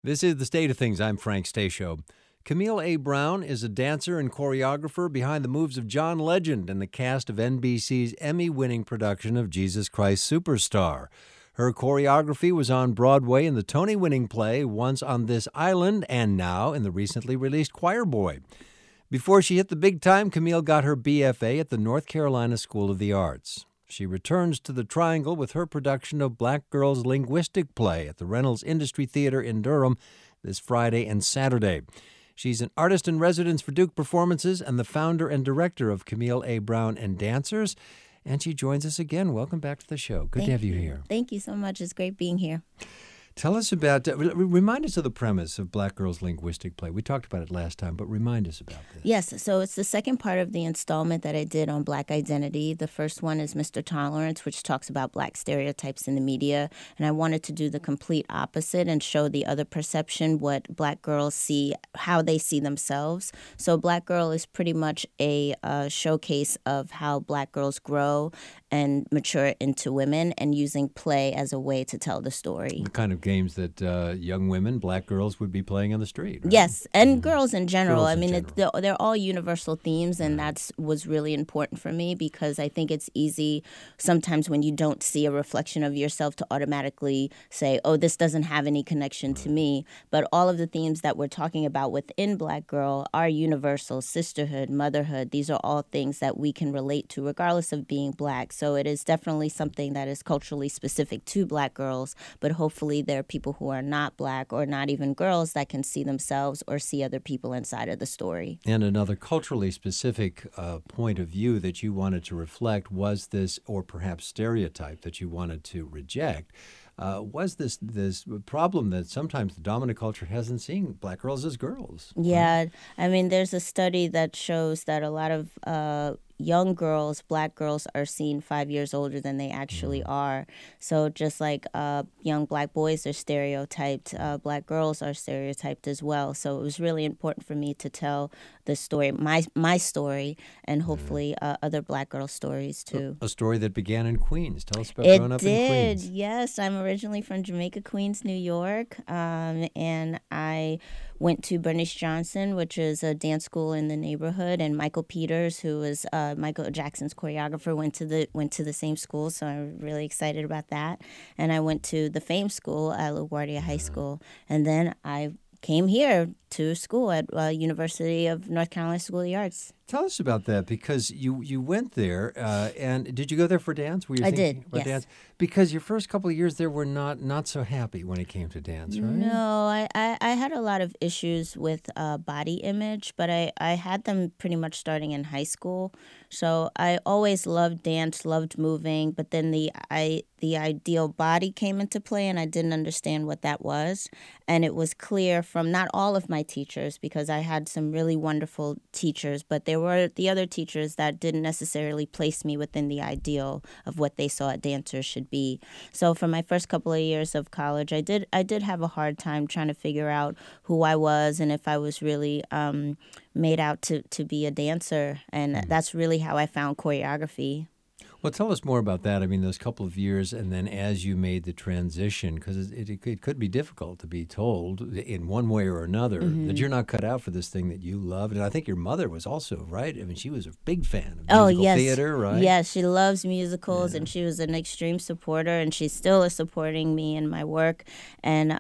This is The State of Things. I'm Frank Stasio. Camille A. Brown is a dancer and choreographer behind the moves of John Legend and the cast of NBC's Emmy-winning production of Jesus Christ Superstar. Her choreography was on Broadway in the Tony-winning play Once on This Island and now in the recently released Choir Boy. Before she hit the big time, Camille got her BFA at the North Carolina School of the Arts. She returns to the Triangle with her production of Black Girls Linguistic Play at the Reynolds Industry Theater in Durham this Friday and Saturday. She's an artist in residence for Duke Performances and the founder and director of Camille A. Brown and Dancers. And she joins us again. Welcome back to the show. Good to have you here. Thank you so much. It's great being here. Tell us about, remind us of the premise of Black Girls Linguistic Play. We talked about it last time, but remind us about this. Yes, so it's the second part of the installment that I did on Black identity. The first one is Mr. Tolerance, which talks about Black stereotypes in the media. And I wanted to do the complete opposite and show the other perception, what Black girls see, how they see themselves. So Black Girl is pretty much a showcase of how Black girls grow and mature into women and using play as a way to tell the story. The kind of games that young women, Black girls, would be playing on the street. Right? Yes, and girls in general. Girls I in mean, general. they're all universal themes, and that's was really important for me because I think it's easy sometimes when you don't see a reflection of yourself to automatically say, oh, this doesn't have any connection to me. But all of the themes that we're talking about within Black Girl are universal: sisterhood, motherhood. These are all things that we can relate to regardless of being Black. So it is definitely something that is culturally specific to Black girls, but hopefully there are people who are not Black or not even girls that can see themselves or see other people inside of the story. And another culturally specific point of view that you wanted to reflect was this, or perhaps stereotype that you wanted to reject, was this problem that sometimes the dominant culture hasn't seen Black girls as girls. Yeah, I mean, there's a study that shows that a lot of young girls, Black girls, are seen 5 years older than they actually are. So just like young Black boys are stereotyped, Black girls are stereotyped as well. So it was really important for me to tell the story, my story, and hopefully other Black girl stories too. A story that began in Queens. Tell us about growing up in Queens. Yes. I'm originally from Jamaica, Queens, New York, and I went to Bernice Johnson, which is a dance school in the neighborhood, and Michael Peters, who was Michael Jackson's choreographer, went to the same school, so I'm really excited about that. And I went to the Fame School at LaGuardia High School, and then I came here to school at University of North Carolina School of the Arts. Tell us about that, because you went there, and did you go there for dance? Were you I thinking did, about yes. dance? Because your first couple of years there were not so happy when it came to dance, right? No, I had a lot of issues with body image, but I had them pretty much starting in high school. So I always loved dance, loved moving, but then the ideal body came into play, and I didn't understand what that was. And it was clear from not all of my teachers, because I had some really wonderful teachers, but there were the other teachers that didn't necessarily place me within the ideal of what they saw a dancer should be. So for my first couple of years of college, I did have a hard time trying to figure out who I was and if I was really made out to be a dancer. And that's really how I found choreography. Well, tell us more about that. I mean, those couple of years, and then as you made the transition, because it could be difficult to be told in one way or another that you're not cut out for this thing that you loved. And I think your mother was also, right? I mean, she was a big fan of musical theater, right? Yes, she loves musicals, and she was an extreme supporter, and she still is supporting me in my work. And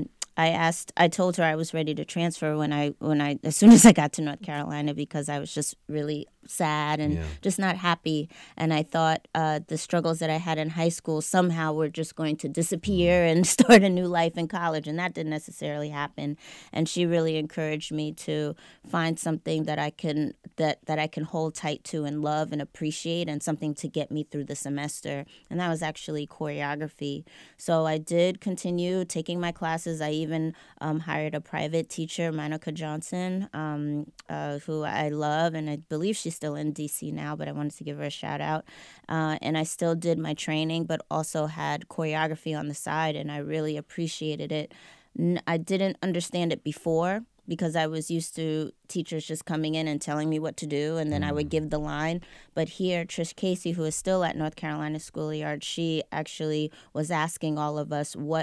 I told her I was ready to transfer when I as soon as I got to North Carolina, because I was just really sad and just not happy. And I thought the struggles that I had in high school somehow were just going to disappear and start a new life in college. And that didn't necessarily happen. And she really encouraged me to find something that I can hold tight to and love and appreciate, and something to get me through the semester. And that was actually choreography. So I did continue taking my classes. I even hired a private teacher, Monica Johnson, who I love, and I believe she's still in D.C. now, but I wanted to give her a shout out. And I still did my training, but also had choreography on the side, and I really appreciated it. I didn't understand it before, because I was used to teachers just coming in and telling me what to do, and then I would give the line. But here, Trish Casey, who is still at North Carolina School of the Arts, she actually was asking all of us, what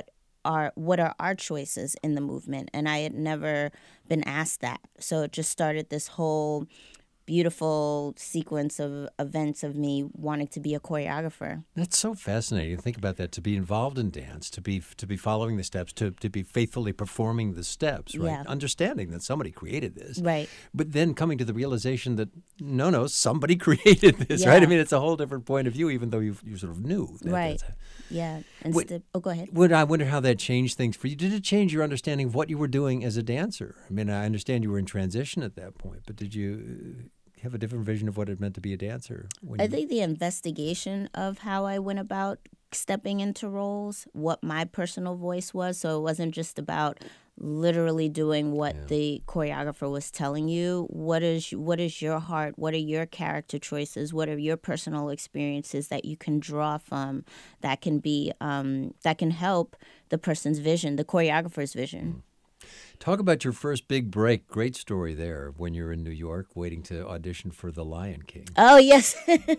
what are our choices in the movement? And I had never been asked that. So it just started this whole beautiful sequence of events of me wanting to be a choreographer. That's so fascinating to think about that, to be involved in dance, to be following the steps, to be faithfully performing the steps, right? Yeah. Understanding that somebody created this. Right. But then coming to the realization that, no, somebody created this, Yeah. right? I mean, it's a whole different point of view, even though you sort of knew. Right. Yeah. Go ahead. I wonder how that changed things for you. Did it change your understanding of what you were doing as a dancer? I mean, I understand you were in transition at that point, but did you have a different vision of what it meant to be a dancer? I think the investigation of how I went about stepping into roles, what my personal voice was, so it wasn't just about literally doing what the choreographer was telling you. What is your heart? What are your character choices? What are your personal experiences that you can draw from that can be that can help the person's vision, the choreographer's vision? Talk about your first big break. Great story there when you're in New York waiting to audition for The Lion King. Oh, yes.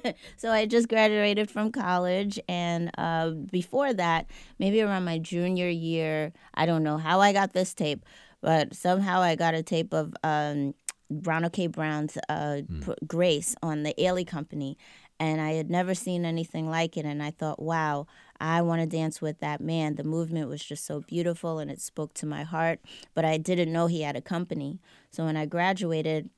So I just graduated from college. And before that, maybe around my junior year, I don't know how I got this tape, but somehow I got a tape of Brown OK. Brown's Grace on the Ailey Company. And I had never seen anything like it. And I thought, wow, I want to dance with that man. The movement was just so beautiful and it spoke to my heart. But I didn't know he had a company. So when I graduated,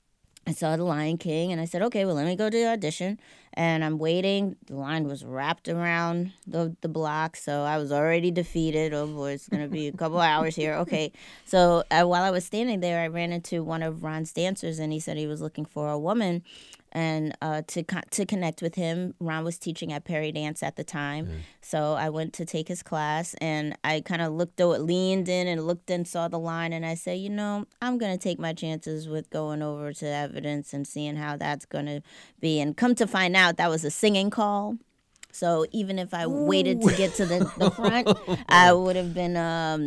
I saw The Lion King and I said, okay, well, let me go to the audition. And I'm waiting. The line was wrapped around the block. So I was already defeated. Oh, boy, it's going to be a couple hours here. Okay. So while I was standing there, I ran into one of Ron's dancers and he said he was looking for a woman. And to connect with him, Ron was teaching at Perry Dance at the time. So I went to take his class, and I kind of leaned in and looked and saw the line, and I said, I'm going to take my chances with going over to Evidence and seeing how that's going to be. And come to find out, that was a singing call. So even if I waited to get to the front, I would have been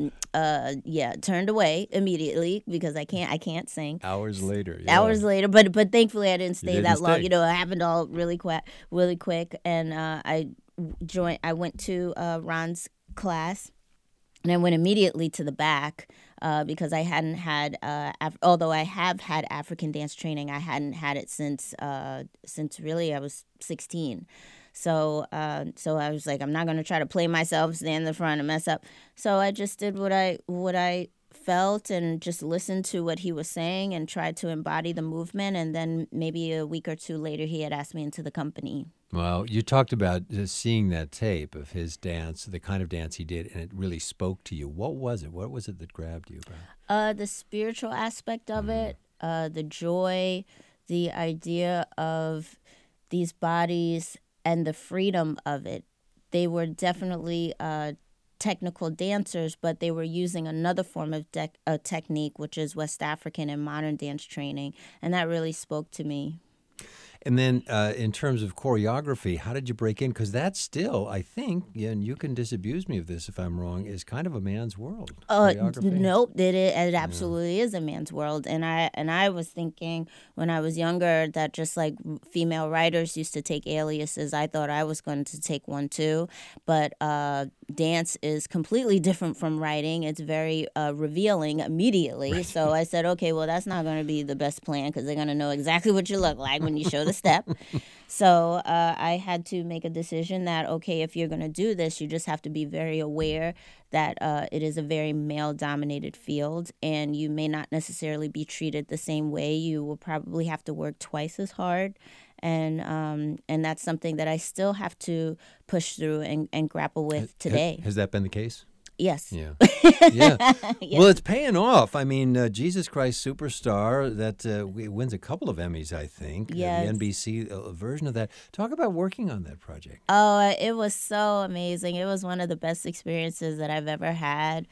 turned away immediately because I can't sing. Hours later. Hours later, but thankfully I didn't stay that long. Stay. It happened all really quick, and I went to Ron's class, and I went immediately to the back because I hadn't had although I have had African dance training, I hadn't had it since really I was 16. So I was like, I'm not going to try to play myself, stand in the front and mess up. So I just did what I felt and just listened to what he was saying and tried to embody the movement. And then maybe a week or two later, he had asked me into the company. Well, you talked about seeing that tape of his dance, the kind of dance he did, and it really spoke to you. What was it? What was it that grabbed you? The spiritual aspect of it, the joy, the idea of these bodies and the freedom of it. They were definitely technical dancers, but they were using another form of technique, which is West African and modern dance training, and that really spoke to me. And then in terms of choreography, how did you break in? Because that's still, I think, and you can disabuse me of this if I'm wrong, is kind of a man's world. Nope, it absolutely is a man's world. And I was thinking when I was younger that just like female writers used to take aliases, I thought I was going to take one too. But dance is completely different from writing. It's very revealing immediately. Right. So I said, okay, well, that's not going to be the best plan because they're going to know exactly what you look like when you show the step. So I had to make a decision that, okay, if you're going to do this, you just have to be very aware that it is a very male-dominated field, and you may not necessarily be treated the same way. You will probably have to work twice as hard. And that's something that I still have to push through and grapple with today. Has that been the case? Yes. Yeah. Yeah. Yes. Well, it's paying off. I mean, Jesus Christ Superstar, that wins a couple of Emmys, I think. Yes. The NBC version of that. Talk about working on that project. Oh, it was so amazing. It was one of the best experiences that I've ever had.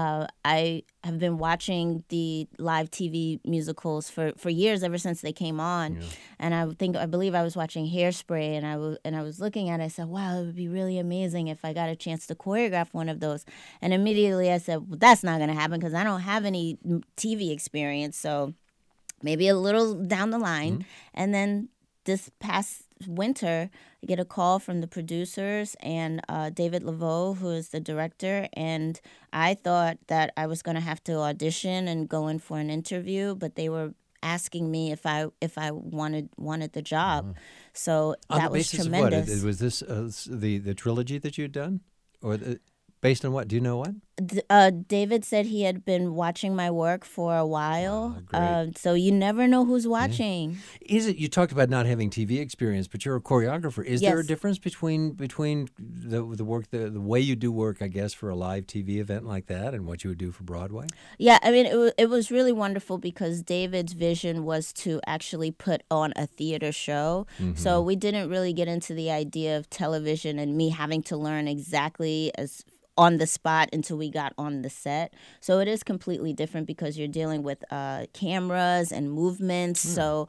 I have been watching the live TV musicals for years, ever since they came on. Yeah. And I believe I was watching Hairspray, and I was looking at it. I said, wow, it would be really amazing if I got a chance to choreograph one of those. And immediately I said, well, that's not going to happen because I don't have any TV experience. So maybe a little down the line. Mm-hmm. And then this past winter, I get a call from the producers and David Laveau, who is the director, and I thought that I was going to have to audition and go in for an interview, but they were asking me if I wanted the job. So that was tremendous. On the basis of what? Was this the trilogy that you'd done, or based on what? Do you know what? David said he had been watching my work for a while. Great. So you never know who's watching. Is it? You talked about not having TV experience, but you're a choreographer. Is there a difference between the work, the way you do work, I guess, for a live TV event like that, and what you would do for Broadway? Yeah, I mean, it was really wonderful because David's vision was to actually put on a theater show. So we didn't really get into the idea of television and me having to learn exactly as on the spot until we got on the set. So it is completely different because you're dealing with cameras and movements. So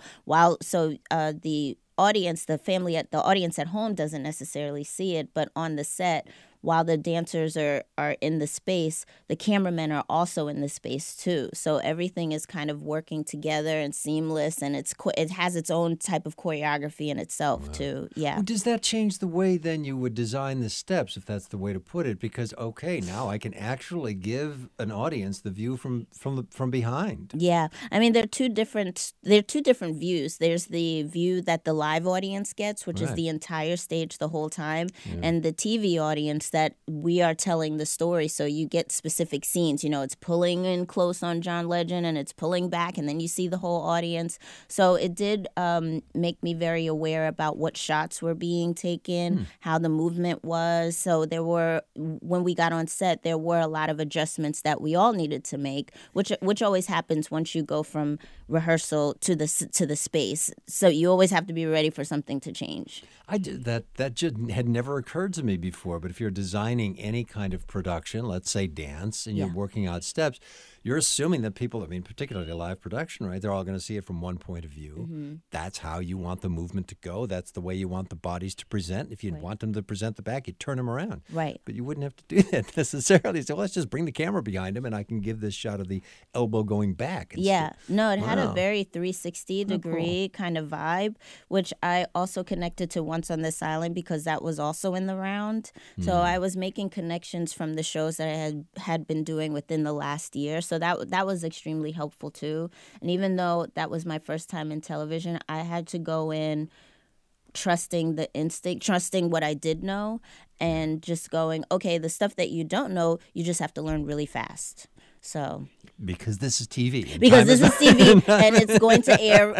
the audience, the audience at home doesn't necessarily see it, but on the set, while the dancers are in the space, the cameramen are also in the space too. So everything is kind of working together and seamless, and it has its own type of choreography in itself too. Yeah. Well, does that change the way then you would design the steps, if that's the way to put it? Because now I can actually give an audience the view from behind. Yeah, I mean they're two different views. There's the view that the live audience gets, which is the entire stage the whole time, and the TV audience that we are telling the story. So you get specific scenes. It's pulling in close on John Legend and it's pulling back, and then you see the whole audience. So it did make me very aware about what shots were being taken, how the movement was. So when we got on set, there were a lot of adjustments that we all needed to make, which always happens once you go from rehearsal to the space. So you always have to be ready for something to change. That just had never occurred to me before. But if you're designing any kind of production, let's say dance, and you're working out steps, you're assuming that people, particularly live production, right? They're all going to see it from one point of view. That's how you want the movement to go. That's the way you want the bodies to present. If you want them to present the back, you turn them around. Right. But you wouldn't have to do that necessarily. So let's just bring the camera behind him, and I can give this shot of the elbow going back. Yeah. No, it had a very 360 degree kind of vibe, which I also connected to Once on This Island because that was also in the round. So I was making connections from the shows that I had been doing within the last year. So that was extremely helpful too. And even though that was my first time in television, I had to go in trusting the instinct, trusting what I did know, and just going, okay, the stuff that you don't know, you just have to learn really fast. So because this is TV. Because this is TV, and it's going to air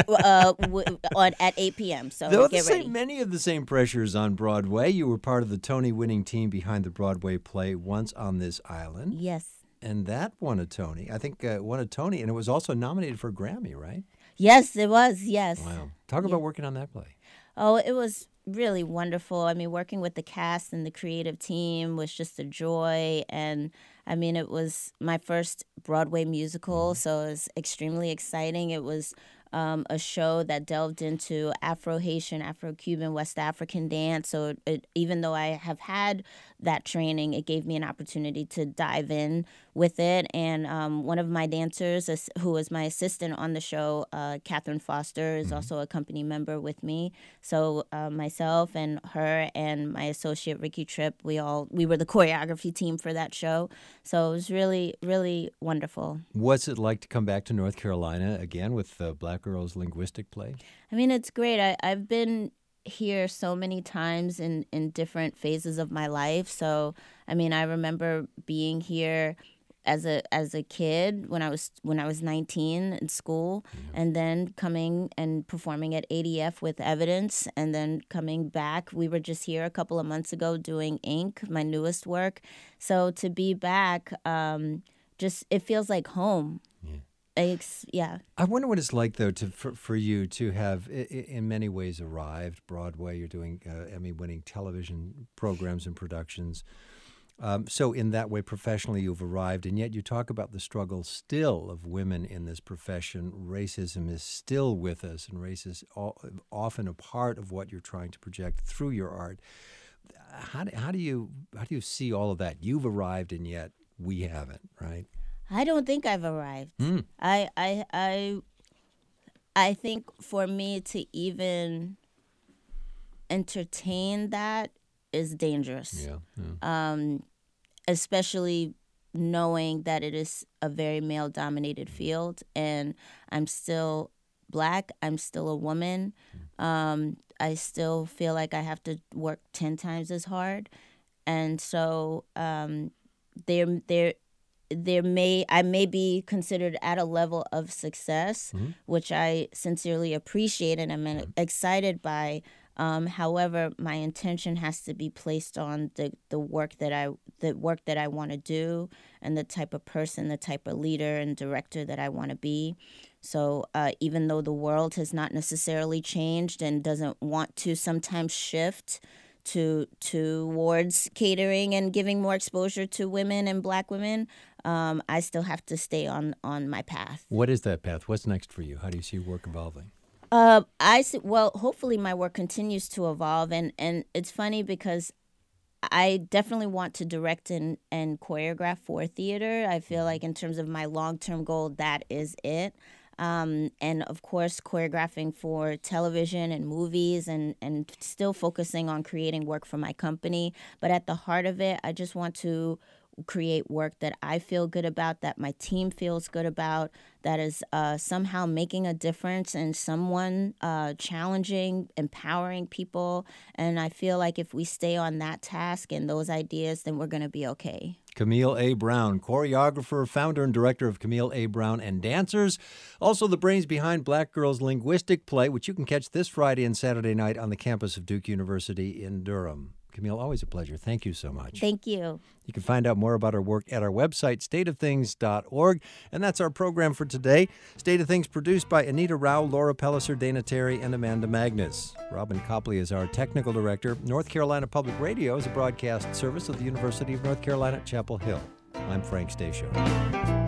at 8 p.m. So get ready. Many of the same pressures on Broadway. You were part of the Tony-winning team behind the Broadway play Once on This Island. Yes. And that won a Tony. I think won a Tony, and it was also nominated for a Grammy, right? Yes, it was. Yes. Wow. Talk about working on that play. Oh, it was really wonderful. I mean, working with the cast and the creative team was just a joy. And I mean, it was my first Broadway musical, so it was extremely exciting. It was a show that delved into Afro-Haitian, Afro-Cuban, West African dance. So even though I have had that training, it gave me an opportunity to dive in with it. And one of my dancers, who was my assistant on the show, Catherine Foster, is also a company member with me. So myself and her and my associate Ricky Tripp, we were the choreography team for that show. So it was really, really wonderful. What's it like to come back to North Carolina again with Black Girls Linguistic Play? I mean, it's great. I've been here so many times in different phases of my life. So, I mean, I remember being here as a kid when I was 19 in school, and then coming and performing at ADF with Evidence, and then coming back. We were just here a couple of months ago doing Ink, my newest work. So to be back, just it feels like home. Yeah. I wonder what it's like, though, for you to have, in many ways, arrived Broadway. You're doing Emmy-winning television programs and productions. So in that way, professionally, you've arrived, and yet you talk about the struggle still of women in this profession. Racism is still with us, and race is often a part of what you're trying to project through your art. How do you see all of that? You've arrived, and yet we haven't, right? I don't think I've arrived. I think for me to even entertain that is dangerous. Especially knowing that it is a very male-dominated field, and I'm still Black, I'm still a woman. I still feel like I have to work 10 times as hard, and so I may be considered at a level of success, which I sincerely appreciate and I'm excited by. However, my intention has to be placed on the work that I want to do, and the type of person, the type of leader and director that I want to be. So even though the world has not necessarily changed and doesn't want to sometimes shift towards catering and giving more exposure to women and Black women, I still have to stay on my path. What is that path? What's next for you? How do you see your work evolving? Hopefully my work continues to evolve, and it's funny because I definitely want to direct and choreograph for theater. I feel like in terms of my long-term goal, that is it. And of course, choreographing for television and movies, and still focusing on creating work for my company. But at the heart of it, I just want to create work that I feel good about, that my team feels good about, that is somehow making a difference in someone, challenging, empowering people. And I feel like if we stay on that task and those ideas, then we're going to be okay. Camille A. Brown, choreographer, founder and director of Camille A. Brown and Dancers. Also the brains behind Black Girls Linguistic Play, which you can catch this Friday and Saturday night on the campus of Duke University in Durham. Camille, always a pleasure. Thank you so much. Thank you. You can find out more about our work at our website, stateofthings.org. And that's our program for today. State of Things produced by Anita Rao, Laura Pelliser, Dana Terry, and Amanda Magnus. Robin Copley is our technical director. North Carolina Public Radio is a broadcast service of the University of North Carolina at Chapel Hill. I'm Frank Stasio.